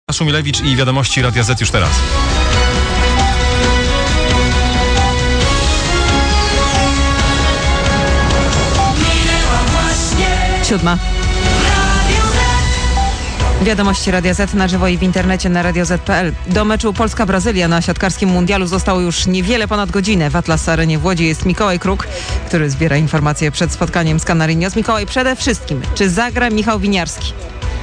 Szumilewicz i wiadomości Radia Z już teraz. Siódma. Wiadomości Radia Z na żywo i w internecie na radioz.pl. Do meczu Polska-Brazylia na siatkarskim mundialu zostało już niewiele ponad godzinę. W Atlas Arenie w Łodzi jest Mikołaj Kruk, który zbiera informacje przed spotkaniem z Canarinhos. Mikołaj, przede wszystkim, czy zagra Michał Winiarski?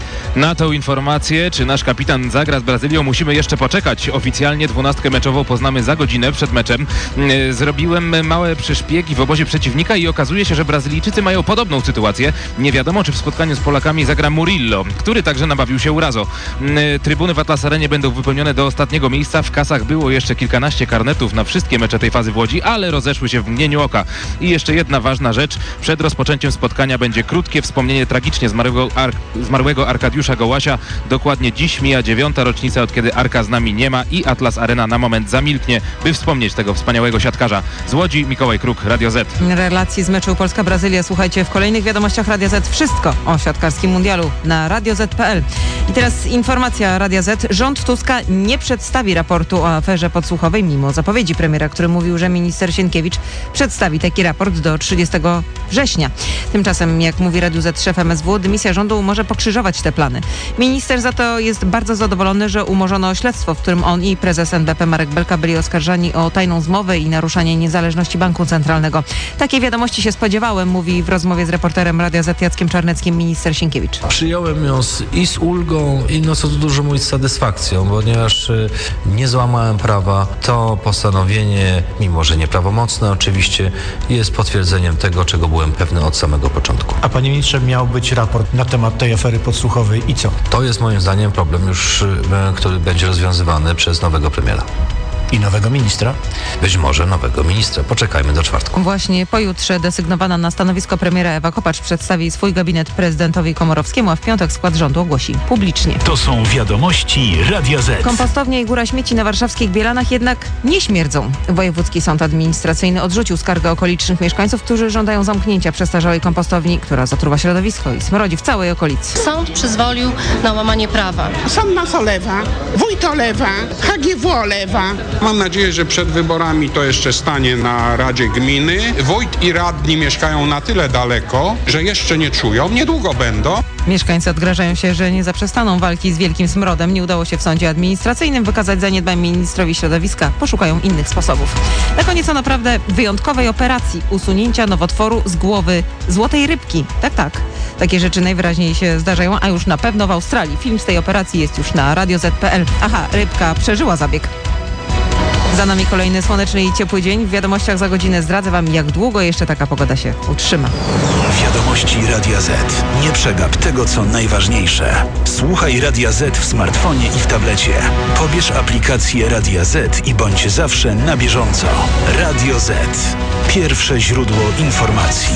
Na tą informację, czy nasz kapitan zagra z Brazylią, musimy jeszcze poczekać. Oficjalnie 12 meczową poznamy za godzinę przed meczem. Zrobiłem małe przyszpiegi w obozie przeciwnika i okazuje się, że Brazylijczycy mają podobną sytuację. Nie wiadomo, czy w spotkaniu z Polakami zagra Murillo, który także nabawił się urazo. Trybuny w Atlas Arenie będą wypełnione do ostatniego miejsca. W kasach było jeszcze kilkanaście karnetów na wszystkie mecze tej fazy w Łodzi, ale rozeszły się w mgnieniu oka. I jeszcze jedna ważna rzecz. Przed rozpoczęciem spotkania będzie krótkie wspomnienie tragicznie zmarłego Arkadiusza Gołasia. Dokładnie dziś mija 9. rocznica, od kiedy Arka z nami nie ma i Atlas Arena na moment zamilknie, by wspomnieć tego wspaniałego siatkarza. Z Łodzi Mikołaj Kruk, Radio Z. Relacji z meczu Polska-Brazylia słuchajcie w kolejnych wiadomościach Radia Z. Wszystko o siatkarskim mundialu na radioz.pl. I teraz informacja Radia Z. Rząd Tuska nie przedstawi raportu o aferze podsłuchowej, mimo zapowiedzi premiera, który mówił, że minister Sienkiewicz przedstawi taki raport do 30 września. Tymczasem, jak mówi Radiu Z szef MSW, dymisja rządu może pokrzyżować te plany. Minister za to jest bardzo zadowolony, że umorzono śledztwo, w którym on i prezes NBP Marek Belka byli oskarżani o tajną zmowę i naruszanie niezależności Banku Centralnego. Takiej wiadomości się spodziewałem, mówi w rozmowie z reporterem Radia Z Jackiem Czarneckim minister Sienkiewicz. Przyjąłem ją z ulgą i co tu dużo mówić, z satysfakcją, ponieważ nie złamałem prawa. To postanowienie, mimo że nieprawomocne oczywiście, jest potwierdzeniem tego, czego byłem pewny od samego początku. A panie ministrze, miał być raport na temat tej afery podsłuchowej i co? To jest moim zdaniem problem już, który będzie rozwiązywany przez nowego premiera. I nowego ministra? Być może nowego ministra. Poczekajmy do czwartku. Właśnie pojutrze desygnowana na stanowisko premiera Ewa Kopacz przedstawi swój gabinet prezydentowi Komorowskiemu, a w piątek skład rządu ogłosi publicznie. To są wiadomości Radia Z. Kompostownia i góra śmieci na warszawskich Bielanach jednak nie śmierdzą. Wojewódzki Sąd Administracyjny odrzucił skargę okolicznych mieszkańców, którzy żądają zamknięcia przestarzałej kompostowni, która zatruwa środowisko i smrodzi w całej okolicy. Sąd przyzwolił na łamanie prawa. Sąd nas olewa, wójt olewa, HGW olewa. Mam nadzieję, że przed wyborami to jeszcze stanie na Radzie Gminy. Wójt i radni mieszkają na tyle daleko, że jeszcze nie czują, niedługo będą. Mieszkańcy odgrażają się, że nie zaprzestaną walki z wielkim smrodem. Nie udało się w sądzie administracyjnym wykazać zaniedbań ministrowi środowiska. Poszukają innych sposobów. Na koniec o naprawdę wyjątkowej operacji usunięcia nowotworu z głowy złotej rybki. Tak. Takie rzeczy najwyraźniej się zdarzają, a już na pewno w Australii. Film z tej operacji jest już na radioz.pl. Aha, rybka przeżyła zabieg. Za nami kolejny słoneczny i ciepły dzień. W wiadomościach za godzinę zdradzę wam, jak długo jeszcze taka pogoda się utrzyma. Wiadomości Radia Z. Nie przegap tego, co najważniejsze. Słuchaj Radia Z w smartfonie i w tablecie. Pobierz aplikację Radia Z i bądź zawsze na bieżąco. Radio Z. Pierwsze źródło informacji.